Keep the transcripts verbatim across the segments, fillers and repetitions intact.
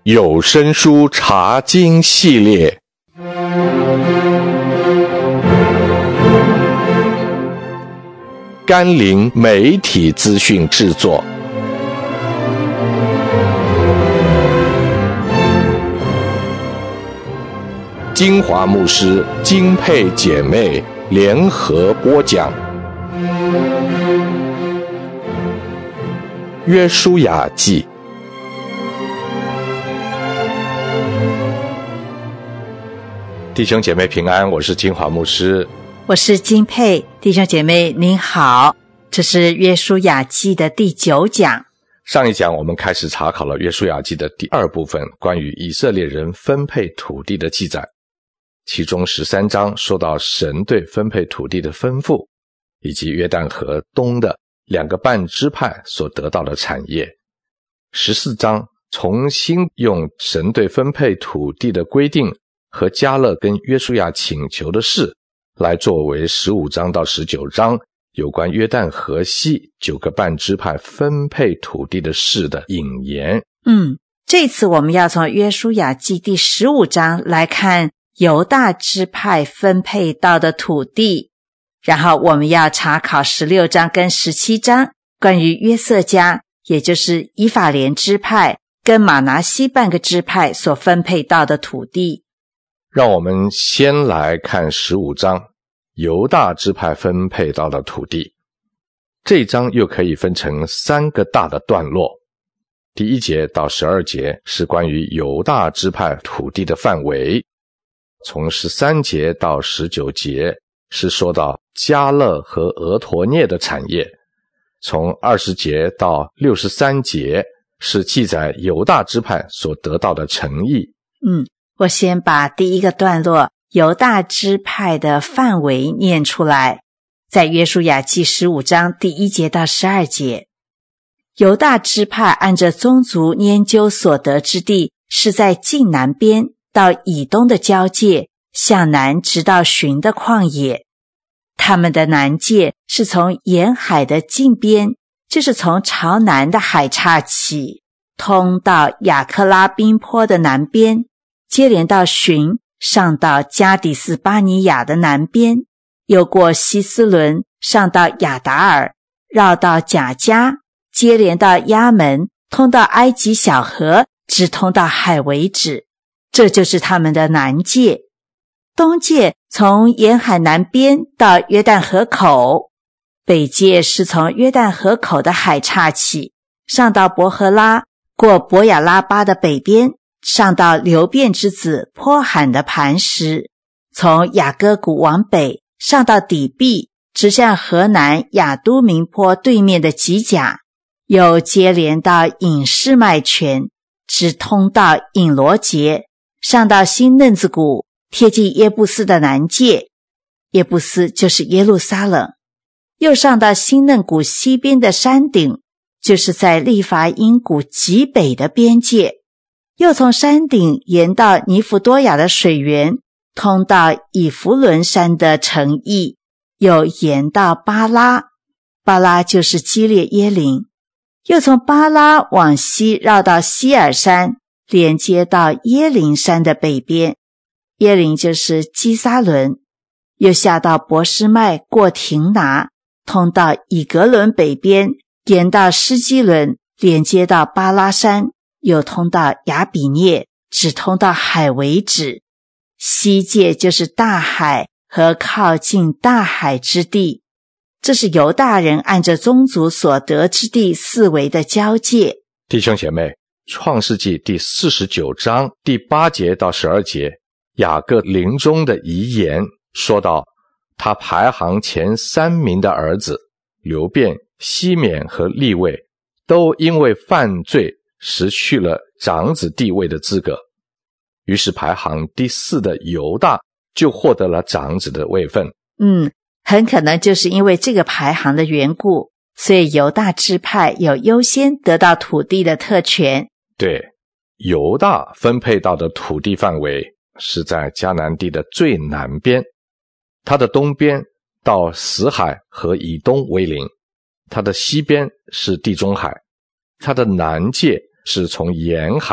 有声书查经系列，甘霖媒体资讯制作。金华牧师金佩姐妹联合播讲。约书亚记。弟兄姐妹平安，我是金华牧师， 我是金佩。弟兄姐妹您好，这是约书亚记的第九讲。 上一讲我们开始查考了约书亚记的第二部分，关于以色列人分配土地的记载，其中十三章说到神对分配土地的吩咐，以及约旦河东的两个半支派所得到的产业。十四章重新用神对分配土地的规定和迦勒跟约书亚请求的事来作为十五章到十九章有关约旦河西九个半支派分配土地的事的引言。 嗯，这次我们要从约书亚记第十五章来看犹大支派分配到的土地，然后我们要查考十六章跟十七章关于约瑟家，也就是以法莲支派跟玛拿西半个支派所分配到的土地。 让我们先来看十五章犹大支派分配到的土地。这一章又可以分成三个大的段落。第一节到十二节是关于犹大支派土地的范围，从十三节到十九节是说到迦勒和俄陀涅的产业，从二十节到六十三节是记载犹大支派所得到的诚意。 嗯，我先把第一个段落犹大支派的范围念出来，在约书亚记十五章第一节到十二节。犹大支派按着宗族研究所得之地，是在近南边到以东的交界，向南直到寻的旷野。他们的南界是从沿海的近边，就是从朝南的海岔起，通到亚克拉宾坡的南边，接连到寻，上到加底斯巴尼亚的南边，又过希斯伦，上到亚达尔，绕到甲迦，接连到亚门，通到埃及小河，直通到海为止。这就是他们的南界。东界从沿海南边到约旦河口，北界是从约旦河口的海岔起，上到伯和拉，过伯亚拉巴的北边，上到流便之子坡罕的磐石，从雅各谷往北，上到底壁，直向河南亚都明坡对面的吉甲，又接连到隐士麦泉，直通到隐罗节，上到新嫩子谷，贴近耶布斯的南界，耶布斯就是耶路撒冷，又上到新嫩谷西边的山顶，就是在利乏音谷极北的边界，又从山顶沿到尼弗多雅的水源，通到以弗伦山的城邑，又沿到巴拉，巴拉就是基列耶琳，又从巴拉往西绕到希尔山，连接到耶琳山的北边，耶琳就是基撒伦，又下到伯示麦，过亭拿，通到以格伦北边，沿到施基伦，连接到巴拉山，又通到亚比涅，只通到海为止。西界就是大海和靠近大海之地。这是犹大人按着宗族所得之地四围的交界。 弟兄姐妹，创世纪第四十九章第八节到十二节，雅各临终的遗言说到，他排行前三名的儿子流便、西缅和利未都因为犯罪失去了长子地位的资格，于是排行第四的犹大就获得了长子的位分。 嗯，很可能就是因为这个排行的缘故，所以犹大支派有优先得到土地的特权。 对，犹大分配到的土地范围是在迦南地的最南边，它的东边到死海和以东为邻，它的西边是地中海，它的南界是从沿海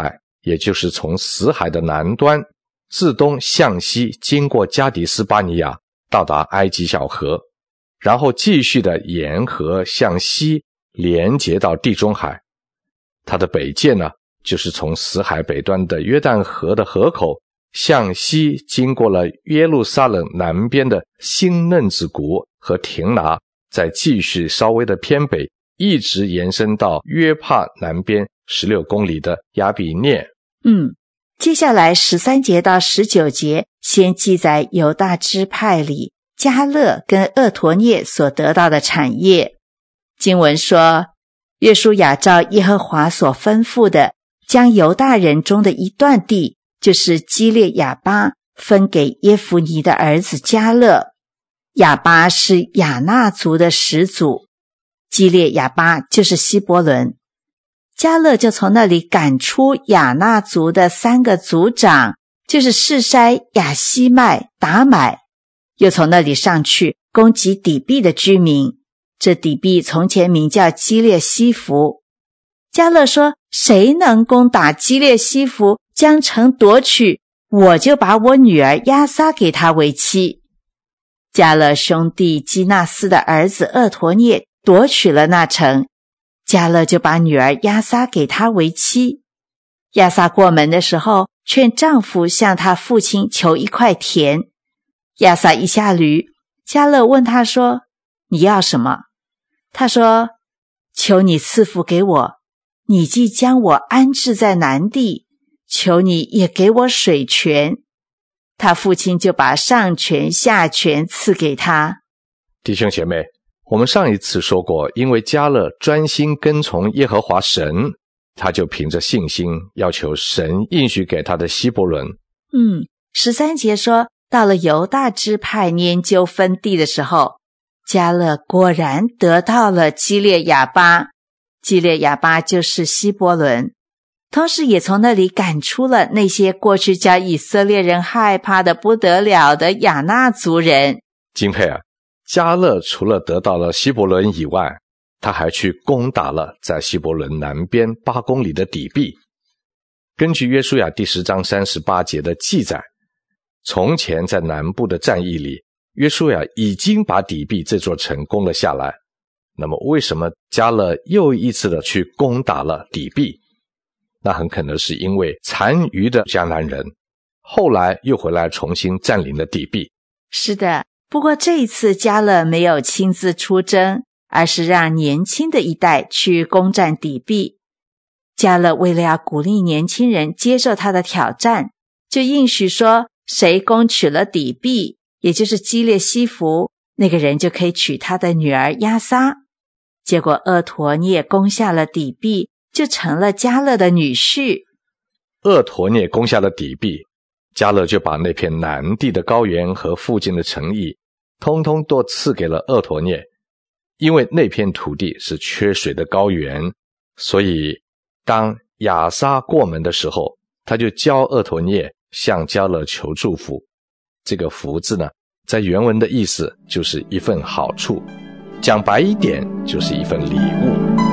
也就是从死海的南端自东向西经过加迪斯巴尼亚到达埃及小河，然后继续的沿河向西连接到地中海。它的北界呢，就是从死海北端的约旦河的河口向西经过了耶路撒冷南边的新嫩子谷和亭拿，再继续稍微的偏北，一直延伸到约帕南边十六公里的亚比涅。 嗯，接下来十三节到十九节先记载犹大支派里迦勒跟厄陀涅所得到的产业。经文说，约书亚照耶和华所吩咐的，将犹大人中的一段地，就是基列亚巴，分给耶孚尼的儿子迦勒。亚巴是亚衲族的始祖，基列亚巴就是希伯伦。迦勒就从那里赶出亚衲族的三个族长，就是示筛、亚希麦、达买，又从那里上去攻击底壁的居民。这底壁从前名叫基列西弗。迦勒说，谁能攻打基列西弗，将城夺取，我就把我女儿押撒给他为妻。迦勒兄弟基纳斯的儿子厄陀涅夺取了那城，迦勒就把女儿押撒给他为妻。押撒过门的时候，劝丈夫向他父亲求一块田。押撒一下驴，迦勒问他说，你要什么？他说，求你赐福给我，你既将我安置在南地，求你也给我水泉。他父亲就把上泉下泉赐给他。 弟兄姐妹，我们上一次说过，因为迦勒专心跟从耶和华神，他就凭着信心要求神应许给他的希伯伦。 嗯，十三节说，到了犹大支派研究分地的时候，迦勒果然得到了基列亚巴，基列亚巴就是希伯伦，同时也从那里赶出了那些过去叫以色列人害怕的不得了的亚衲族人。 敬佩啊，迦勒除了得到了希伯伦以外，他还去攻打了在希伯伦南边八公里的底壁。根据约书亚第十章三十八节的记载，从前在南部的战役里，约书亚已经把底壁这座城攻了下来。那么为什么迦勒又一次的去攻打了底壁？那很可能是因为残余的迦南人后来又回来重新占领了底壁。 是的，不过这一次迦勒没有亲自出征，而是让年轻的一代去攻占底壁。迦勒为了要鼓励年轻人接受他的挑战，就应许说，谁攻取了底壁，也就是基列西弗，那个人就可以娶他的女儿押撒。结果厄陀涅攻下了底壁，就成了迦勒的女婿。 厄陀涅攻下了底壁，迦勒就把那片南地的高原和附近的城邑通通都赐给了厄陀涅。因为那片土地是缺水的高原，所以当亚撒过门的时候，他就教厄陀涅向迦勒求祝福。这个福字呢，在原文的意思就是一份好处，讲白一点就是一份礼物。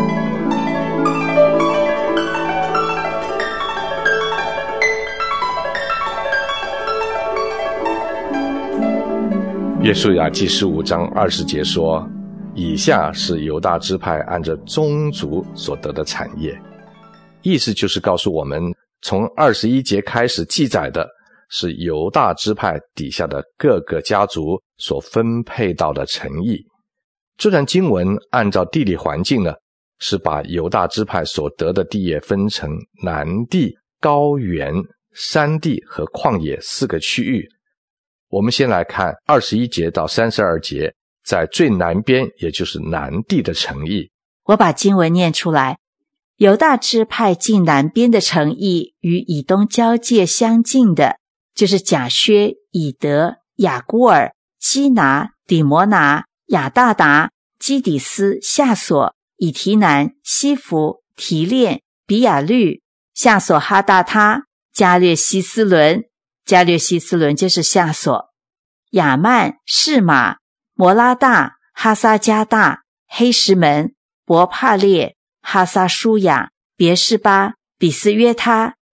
约书亚记十五章二十节说，以下是犹大支派按着宗族所得的产业。意思就是告诉我们，从二十一节开始记载的是犹大支派底下的各个家族所分配到的城邑。这段经文按照地理环境呢，是把犹大支派所得的地业分成南地、高原、山地和旷野四个区域。我们先来看二十一节到三十二节，在最南边，也就是南地的城邑。 我把经文念出来。犹大支派近南边的城邑，与以东交界相近的，就是甲薛、以德、雅古尔、基拿、底摩拿、亚大达、基底斯、夏索、以提南、西弗、提炼、比亚律、夏索哈大他、加略西斯伦，加略西斯伦就是夏索、亚曼、士马、摩拉大、哈撒加大、黑石门、伯帕列、哈撒舒雅、别是巴、比斯约他、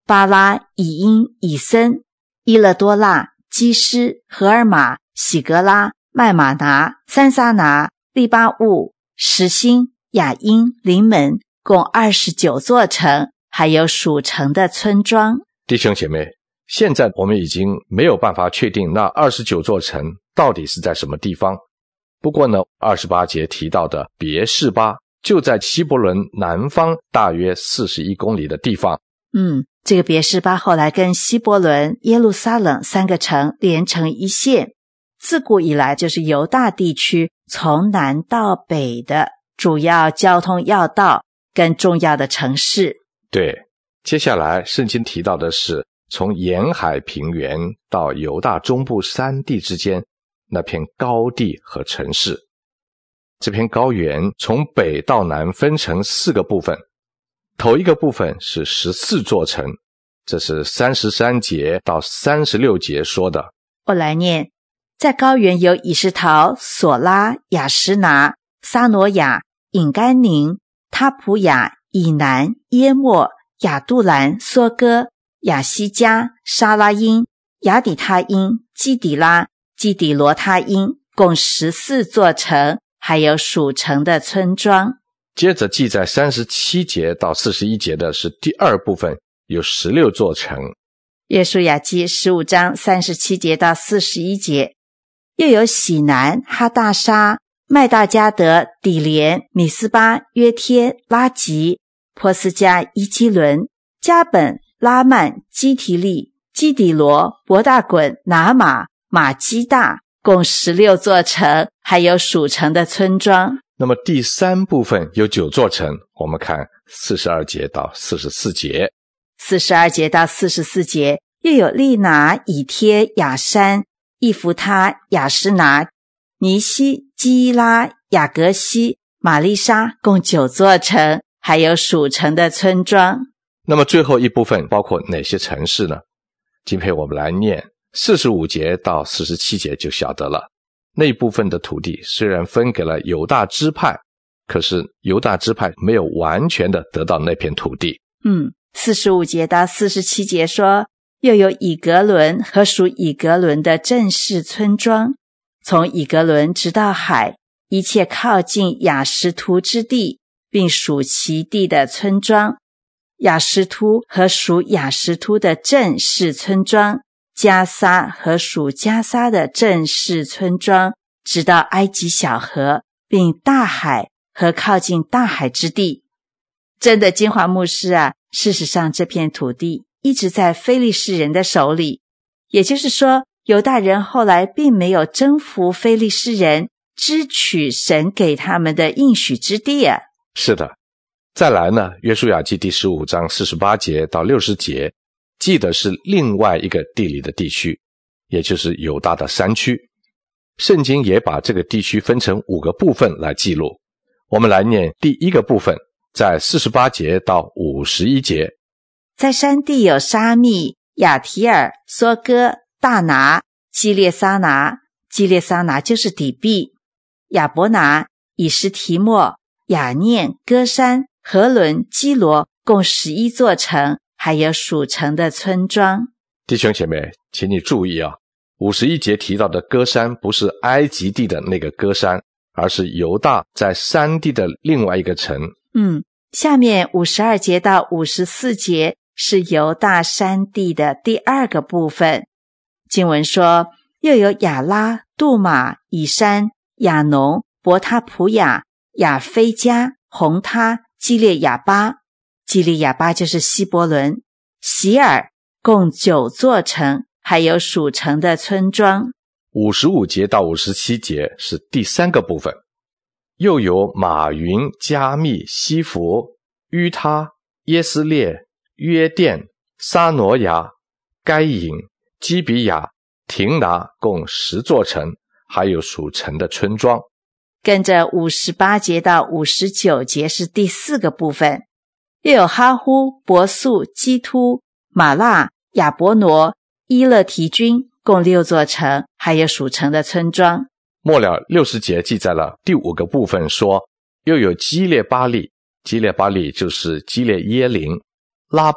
巴拉、以因、以森、伊勒多纳、基斯、荷尔玛、喜格拉、麦马拿、三撒拿、利巴物、实心、雅因、临门，共二十九座城，还有属城的村庄。 弟兄姐妹，现在我们已经没有办法确定那二十九座城到底是在什么地方。不过呢，二十八节提到的别是巴就在希伯伦南方大约四十一公里的地方。 嗯，这个别是巴后来跟希伯伦、耶路撒冷三个城连成一线，自古以来就是犹大地区从南到北的主要交通要道跟重要的城市。 对，接下来圣经提到的是从沿海平原到犹大中部山地之间那片高地和城市。这片高原从北到南分成四个部分，头一个部分是十四座城，这是三十三节到三十六节说的。 我来念，在高原有以实陶、索拉、雅什拿、撒挪亚、隐甘宁、他普雅、以南、耶莫、亚杜兰、梭哥、亚西加、沙拉因、亚底他因、基底拉、基底罗他因，共十四座城，还有属城的村庄。 接着记在三十七节到四十一节的是第二部分，有十六座城。 约书亚记十五章三十七节到四十一节，又有喜南、哈大沙、麦大加德、底连、米斯巴、约帖、拉吉、波斯加、伊基伦、加本、拉曼、基提利、基底罗、伯大滚、拿马、马基大，共十六座城，还有属城的村庄。 那么第三部分有九座城，我们看四十二节到四十四节。 四十二节到四十四节，又有利拿、以帖、雅山、易弗他、雅什拿、尼西、基拉、雅革西、玛丽莎，共九座城，还有属城的村庄。 那么最后一部分包括哪些城市呢？今天我们来念四十五节到四十七节就晓得了。那一部分的土地虽然分给了犹大支派，可是犹大支派没有完全的得到那片土地。 嗯，四十五节到四十七节说，又有以格伦和属以格伦的正式村庄，从以格伦直到海，一切靠近雅什图之地，并属其地的村庄。雅什图和属雅什图的正式村庄，加撒和属加撒的正式村庄，直到埃及小河，并大海和靠近大海之地。真的，金华牧师啊，事实上这片土地一直在非利士人的手里，也就是说，犹大人后来并没有征服非利士人，支取神给他们的应许之地啊。 是的，再来呢，约书亚记第十五章四十八节到六十节记的是另外一个地理的地区，也就是犹大的山区。圣经也把这个地区分成五个部分来记录。我们来念第一个部分，在四十八节到五十一节。 在山地有沙密、亚提尔、梭哥、大拿、基列撒拿，基列撒拿就是底壁，亚伯拿、以实提莫、雅念、歌山、何伦、基罗，共十一座城，还有属城的村庄。 弟兄姐妹，请你注意啊，五十一节提到的歌山不是埃及地的那个歌山，而是犹大在山地的另外一个城。 嗯，下面五十二节到五十四节是犹大山地的第二个部分。经文说，又有亚拉、杜马、以山、亚农、伯他普雅、亚非加、红他、基列亚巴，基列亚巴就是希伯伦、席尔，共九座城，还有属城的村庄。 五十五节到五十七节是第三个部分，又有马云、加密、西弗、于他、耶斯列、约甸、撒挪亚、该隐、基比亚、亭拿，共十座城，还有属城的村庄。 跟着五十八节到五十九节是第四个部分，又有哈呼、伯素、基突、马拉、亚伯挪、伊勒提军，共六座城，还有属城的村庄。 末了六十节记载了第五个部分，说又有基列巴利，基列巴利就是基列耶林、拉巴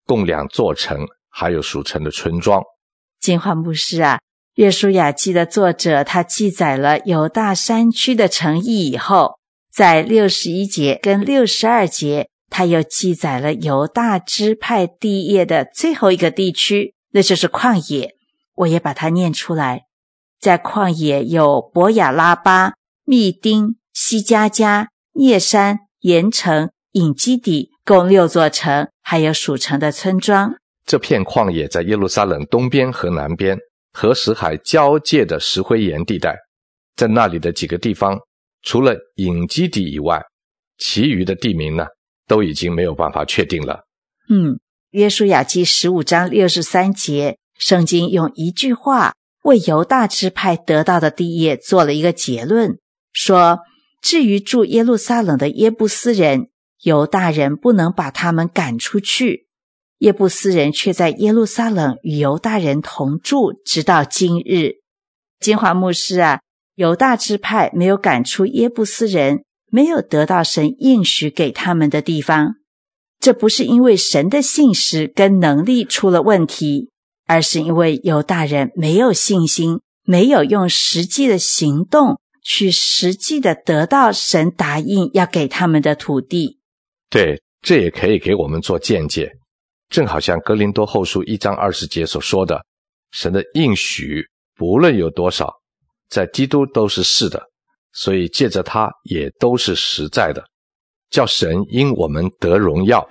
共两座城，还有属城的村庄。 金华牧师啊，约书亚记的作者他记载了犹大山区的城邑以后，在六十一节跟六十二节他又记载了犹大支派地业的最后一个地区，那就是旷野。我也把它念出来。在旷野有伯亚拉巴、密丁、西加加、聂山、盐城、隐基底，共六座城，还有属城的村庄。 这片旷野在耶路撒冷东边和南边，和死海交界的石灰岩地带。在那里的几个地方，除了隐基底以外，其余的地名呢，都已经没有办法确定了。 嗯，约书亚记十五章六十三节，圣经用一句话为犹大支派得到的地业做了一个结论，说至于住耶路撒冷的耶布斯人，犹大人不能把他们赶出去，耶布斯人却在耶路撒冷与犹大人同住，直到今日。金华牧师啊，犹大支派没有赶出耶布斯人，没有得到神应许给他们的地方，这不是因为神的信实跟能力出了问题，而是因为犹大人没有信心，没有用实际的行动去实际的得到神答应要给他们的土地。 对，这也可以给我们做见解，正好像哥林多后书一章二十节所说的，神的应许不论有多少，在基督都是是的，所以借着他也都是实在的，叫神因我们得荣耀。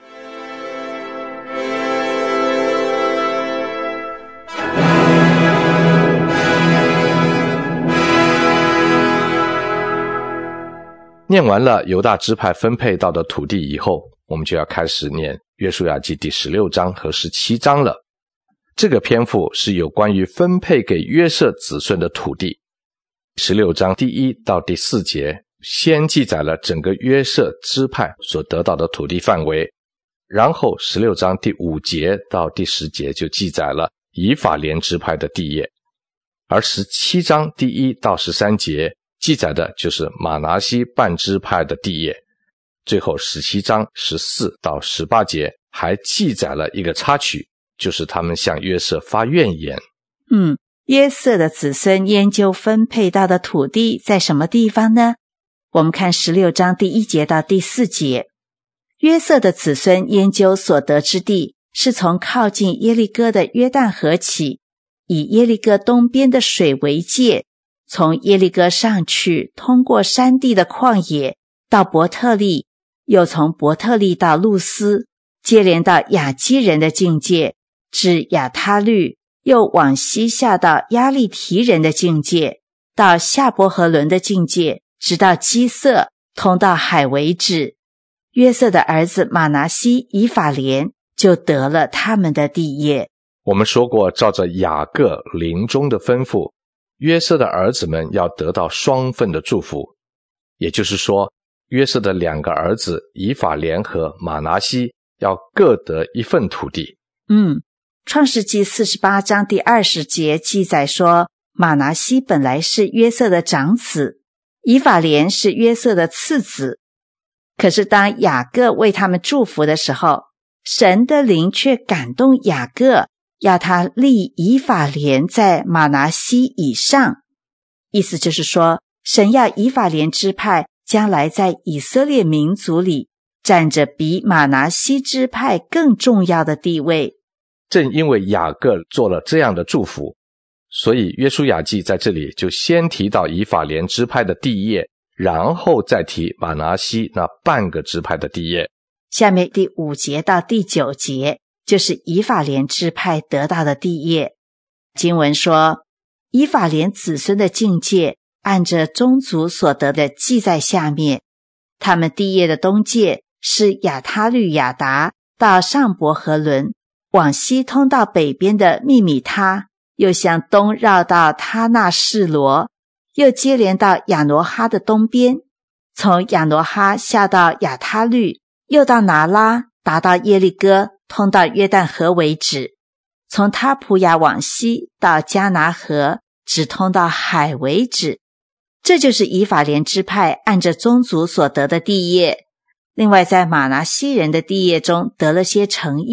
念完了犹大支派分配到的土地以后，我们就要开始念约书亚记第十六章和十七章了。这个篇幅是有关于分配给约瑟子孙的土地。十六章第一到第四节先记载了整个约瑟支派所得到的土地范围，然后十六章第五节到第十节就记载了以法莲支派的地业，而十七章第一到十三节记载的就是马拿西半支派的地业。最后十七章十四到十八节还记载了一个插曲，就是他们向约瑟发怨言。 嗯，约瑟的子孙研究分配到的土地在什么地方呢？我们看十六章第一节到第四节，约瑟的子孙研究所得之地是从靠近耶利哥的约旦河起，以耶利哥东边的水为界，从耶利哥上去，通过山地的旷野到伯特利，又从伯特利到路斯，接连到亚基人的境界，至亚他律，又往西下到亚利提人的境界，到夏伯和伦的境界，直到基色，通到海为止。约瑟的儿子马拿西、以法莲就得了他们的地业。 我们说过，照着雅各临终的吩咐，约瑟的儿子们要得到双份的祝福，也就是说，约瑟的两个儿子以法莲和马拿西要各得一份土地。 嗯，创世纪四十八章第二十节记载说，马拿西本来是约瑟的长子，以法莲是约瑟的次子。可是当雅各为他们祝福的时候，神的灵却感动雅各，要他立以法莲在马拿西以上。意思就是说，神要以法莲支派将来在以色列民族里占着比马拿西支派更重要的地位。 正因为雅各做了这样的祝福，所以约书亚记在这里就先提到以法莲支派的地业，然后再提马拿西那半个支派的地业。 下面第五节到第九节就是以法莲支派得到的地业。经文说，以法莲子孙的境界按着宗族所得的记在下面，他们地业的东界是亚他律亚达到上伯和伦，往西通到北边的密米他，又向东绕到他那示罗，又接连到亚挪哈的东边，从亚挪哈下到亚他律，又到拿拉，达到耶利哥，通到约旦河为止，从他普亚往西到迦拿河，直通到海为止。这就是以法莲支派按着宗族所得的地业。另外在马拿西人的地业中得了些城邑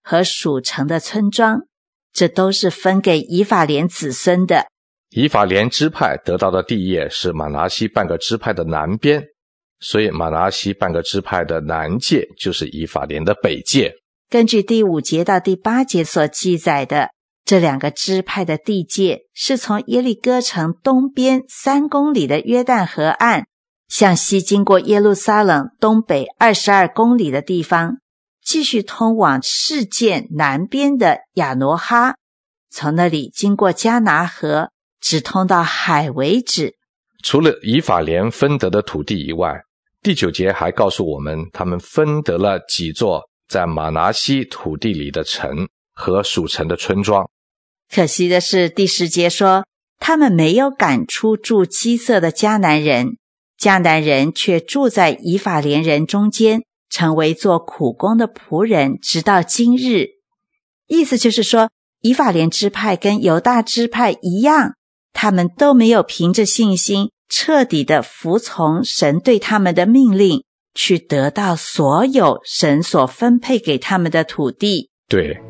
和属城的村庄，这都是分给以法莲子孙的。 以法莲支派得到的地业是玛拿西半个支派的南边，所以玛拿西半个支派的南界就是以法莲的北界。 根据第五节到第八节所记载的，这两个支派的地界是从耶利哥城东边三公里的约旦河岸，向西经过耶路撒冷东北二十二公里的地方，继续通往示剑南边的亚挪哈，从那里经过迦拿河，直通到海为止。 除了以法莲分得的土地以外，第九节还告诉我们，他们分得了几座在玛拿西土地里的城和属城的村庄。 可惜的是，第十节说，他们没有赶出住基色的迦南人，迦南人却住在以法莲人中间，成为做苦工的仆人，直到今日。意思就是说，以法莲支派跟犹大支派一样，他们都没有凭着信心彻底的服从神对他们的命令，去得到所有神所分配给他们的土地。 对，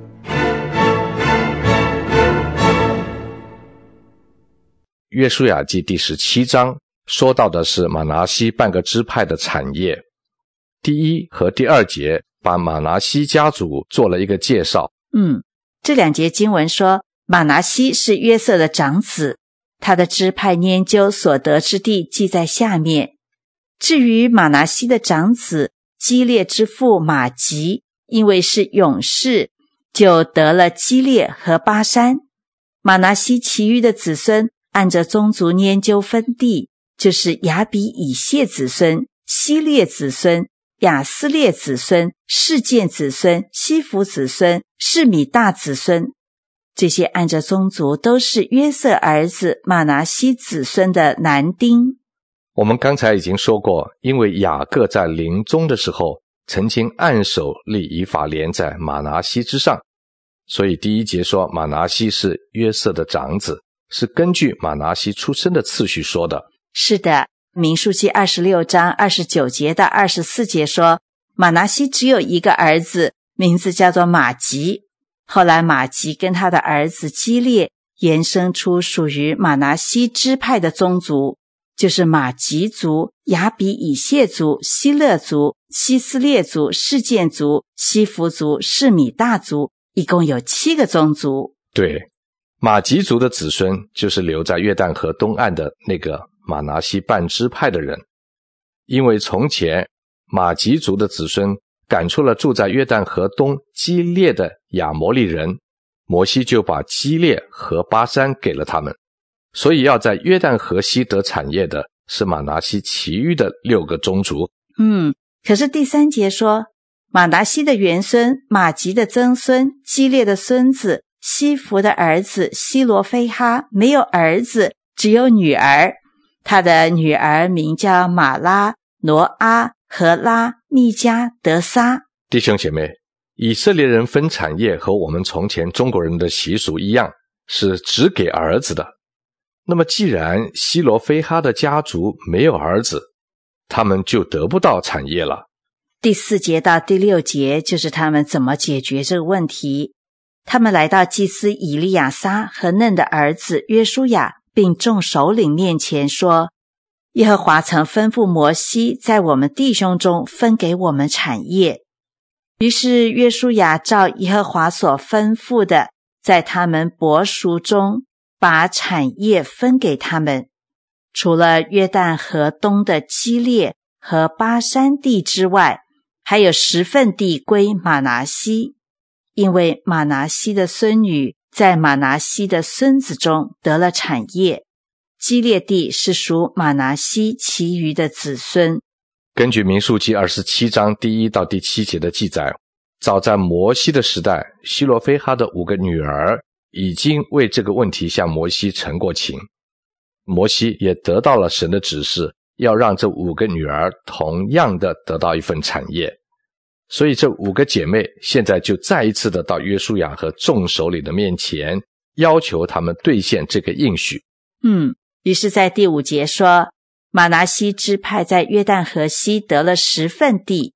约书亚记第十七章说到的是玛拿西半个支派的产业。第一和第二节把玛拿西家族做了一个介绍。 嗯，这两节经文说，玛拿西是约瑟的长子，他的支派拈阄所得之地记在下面。至于玛拿西的长子基列之父马吉，因为是勇士，就得了基列和巴珊。玛拿西其余的子孙按着宗族拈阄分地，就是亚比以谢子孙、希列子孙、亚斯列子孙、示剑子孙、西弗子孙、示米大子孙。这些按着宗族都是约瑟儿子玛拿西子孙的男丁。 我们刚才已经说过，因为雅各在临终的时候曾经按手立以法莲在玛拿西之上，所以第一节说玛拿西是约瑟的长子，是根据玛拿西出生的次序说的。 是的，民数记二十六章二十九节到二十四节说，玛拿西只有一个儿子，名字叫做马吉。后来马吉跟他的儿子基列延伸出属于玛拿西支派的宗族，就是马吉族、亚比以谢族、希勒族、希斯列族、示剑族、西弗族、示米大族，一共有七个宗族。 对，马吉族的子孙就是留在约旦河东岸的那个玛拿西半支派的人。因为从前马吉族的子孙赶出了住在约旦河东基列的亚摩利人，摩西就把基列和巴珊给了他们，所以要在约旦河西得产业的是玛拿西其余的六个宗族。 嗯，可是第三节说，玛拿西的元孙、马吉的曾孙、基列的孙子、西弗的儿子西罗非哈没有儿子，只有女儿。他的女儿名叫玛拉、挪阿、荷拉、密加、德撒。 弟兄姐妹，以色列人分产业和我们从前中国人的习俗一样，是只给儿子的。那么既然西罗非哈的家族没有儿子，他们就得不到产业了。 第四节到第六节就是他们怎么解决这个问题。他们来到祭司以利亚撒和嫩的儿子约书亚并众首领面前说，耶和华曾吩咐摩西在我们弟兄中分给我们产业。于是约书亚照耶和华所吩咐的，在他们伯属中把产业分给他们，除了约旦河东的基列和巴珊地之外，还有十份地归玛拿西，因为玛拿西的孙女在玛拿西的孙子中得了产业。基列地是属玛拿西其余的子孙。 根据民数记二十七章第一到第七节的记载，早在摩西的时代，西罗非哈的五个女儿已经为这个问题向摩西陈过情。摩西也得到了神的指示，要让这五个女儿同样的得到一份产业。所以这五个姐妹现在就再一次的到约书亚和众首领的面前，要求他们兑现这个应许。 嗯，于是在第五节说，玛拿西支派在约旦河西得了十份地，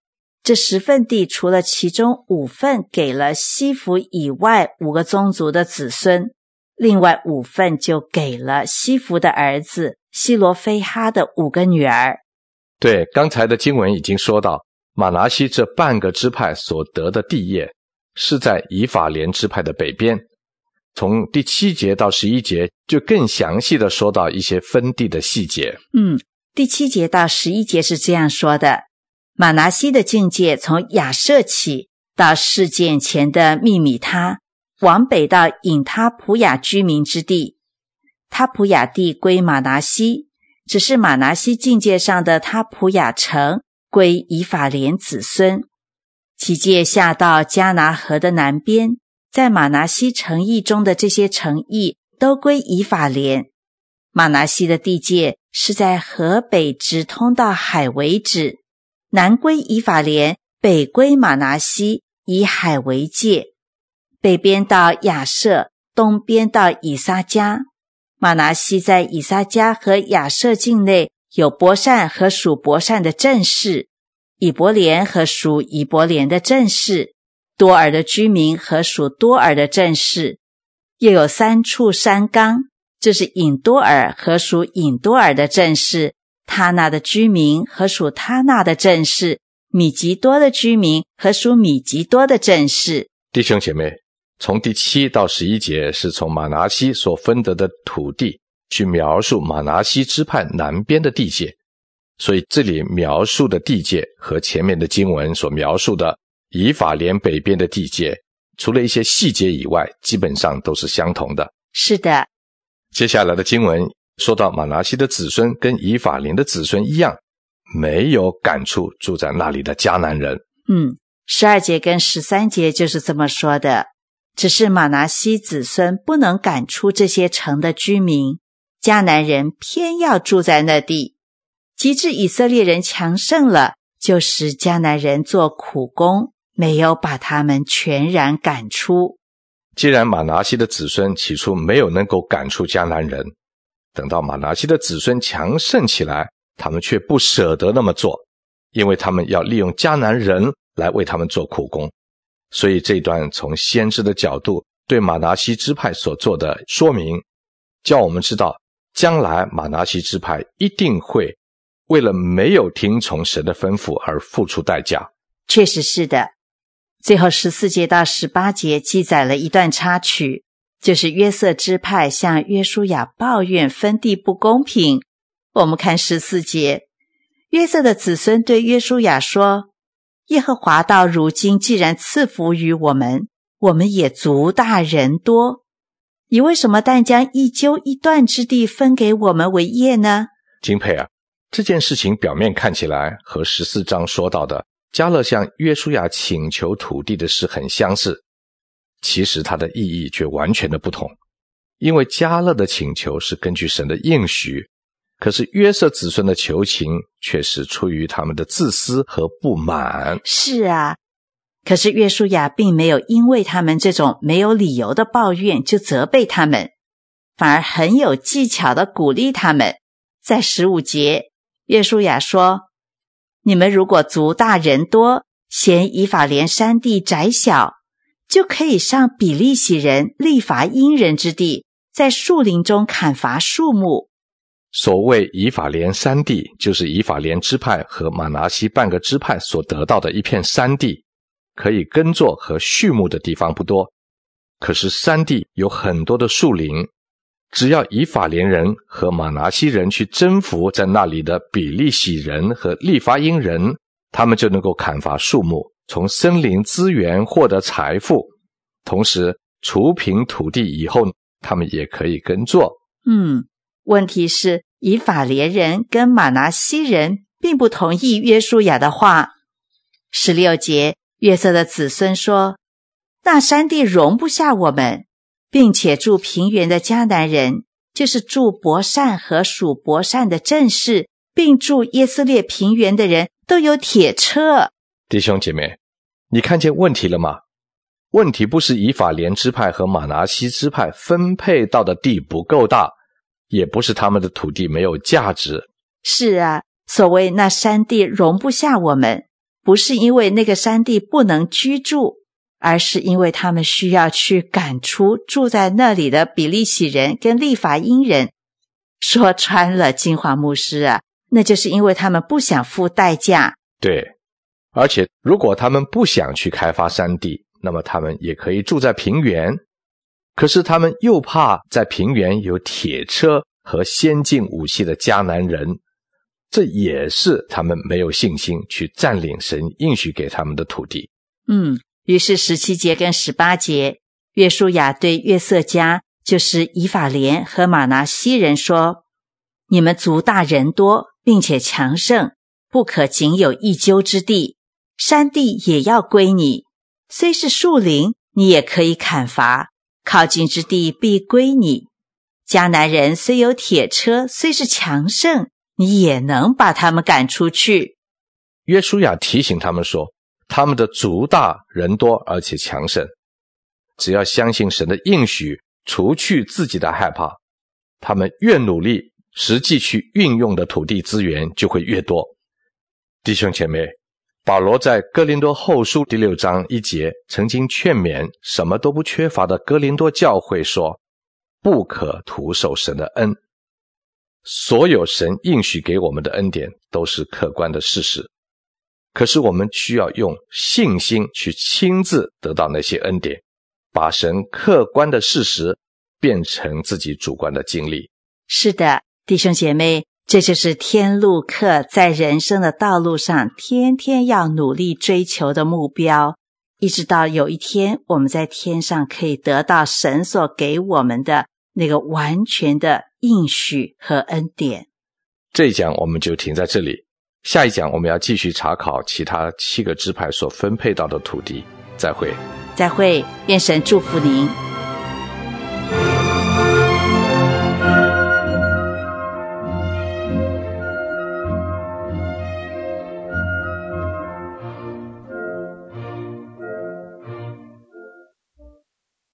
这十份地除了其中五份给了西弗以外五个宗族的子孙，另外五份就给了西弗的儿子西罗非哈的五个女儿。 对，刚才的经文已经说到，马拿西这半个支派所得的地业是在以法莲支派的北边。从第七节到十一节就更详细的说到一些分地的细节。 嗯，第七节到十一节是这样说的：马拿西的境界从亚设起，到事件前的密米他，往北到隐他普雅居民之地。他普雅地归马拿西，只是马拿西境界上的他普雅城归以法莲子孙。其界下到迦拿河的南边，在马拿西城邑中的这些城邑都归以法莲。马拿西的地界是在河北直通到海为止，南归以法莲，北归马拿西，以海为界。北边到亚设，东边到以撒迦。马拿西在以撒迦和亚设境内有伯善和属伯善的镇市，以伯莲和属以伯莲的镇市，多尔的居民和属多尔的镇市，又有三处山冈，这是隐多尔和属隐多尔的镇市，他那的居民和属他那的镇市，米吉多的居民和属米吉多的镇市。 弟兄姐妹，从第七到十一节是从马拿西所分得的土地去描述马拿西支派南边的地界，所以这里描述的地界和前面的经文所描述的以法莲北边的地界，除了一些细节以外，基本上都是相同的。 是的。 接下来的经文说到马拿西的子孙跟以法莲的子孙一样，没有赶出住在那里的迦南人。 嗯，十二节跟十三节就是这么说的，只是马拿西子孙不能赶出这些城的居民，迦南人偏要住在那地。及至以色列人强盛了，就使迦南人做苦工，没有把他们全然赶出。 既然马拿西的子孙起初没有能够赶出迦南人，等到马拿西的子孙强盛起来，他们却不舍得那么做，因为他们要利用迦南人来为他们做苦工。所以这一段从先知的角度对马拿西支派所做的说明，叫我们知道将来马拿西支派一定会为了没有听从神的吩咐而付出代价。 确实是的。最后十四节到十八节记载了一段插曲，就是约瑟支派向约书亚抱怨分地不公平。我们看十四节，约瑟的子孙对约书亚说，耶和华到如今既然赐福于我们，我们也族大人多，你为什么但将一揪一段之地分给我们为业呢？ 金佩啊，这件事情表面看起来和十四章说到的迦勒向约书亚请求土地的事很相似，其实它的意义却完全的不同。因为迦勒的请求是根据神的应许，可是约瑟子孙的求情却是出于他们的自私和不满。 是啊，可是约书亚并没有因为他们这种没有理由的抱怨就责备他们，反而很有技巧地鼓励他们。在十五节，约书亚说，你们如果族大人多，嫌以法莲山地窄小，就可以上比利洗人利伐因人之地，在树林中砍伐树木。 所谓以法莲山地，就是以法莲支派和马拿西半个支派所得到的一片山地，可以耕作和畜牧的地方不多，可是山地有很多的树林，只要以法莲人和马拿西人去征服在那里的比利洗人和利伐因人，他们就能够砍伐树木，从森林资源获得财富，同时除平土地以后，他们也可以耕作。 嗯，问题是以法莲人跟马拿西人并不同意约书亚的话。十六节，约瑟的子孙说，那山地容不下我们，并且住平原的迦南人，就是住伯善和属伯善的镇市，并住耶斯列平原的人都有铁车。 弟兄姐妹，你看见问题了吗？问题不是以法莲支派和马拿西支派分配到的地不够大，也不是他们的土地没有价值。 是啊，所谓那山地容不下我们， 不是因为那个山地不能居住，而是因为他们需要去赶出住在那里的比利洗人跟利法因人。说穿了，金华牧师啊，那就是因为他们不想付代价。 对，而且如果他们不想去开发山地，那么他们也可以住在平原。可是他们又怕在平原有铁车和先进武器的迦南人，这也是他们没有信心去占领神应许给他们的土地。 嗯，于是十七节跟十八节，约书亚对约瑟家，就是以法莲和玛拿西人说，你们族大人多，并且强盛，不可仅有一丘之地，山地也要归你，虽是树林，你也可以砍伐，靠近之地必归你。迦南人虽有铁车，虽是强盛，你也能把他们赶出去。 约书亚提醒他们说，他们的族大人多而且强盛，只要相信神的应许，除去自己的害怕，他们越努力，实际去运用的土地资源就会越多。弟兄姐妹，保罗在哥林多后书第六章一节曾经劝勉什么都不缺乏的哥林多教会说，不可徒受神的恩。所有神应许给我们的恩典都是客观的事实，可是我们需要用信心去亲自得到那些恩典，把神客观的事实变成自己主观的经历。 是的，弟兄姐妹，这就是天路客在人生的道路上天天要努力追求的目标，一直到有一天我们在天上可以得到神所给我们的那个完全的应许和恩典。 这一讲我们就停在这里，下一讲我们要继续查考其他七个支派所分配到的土地。再会。 再会，愿神祝福您。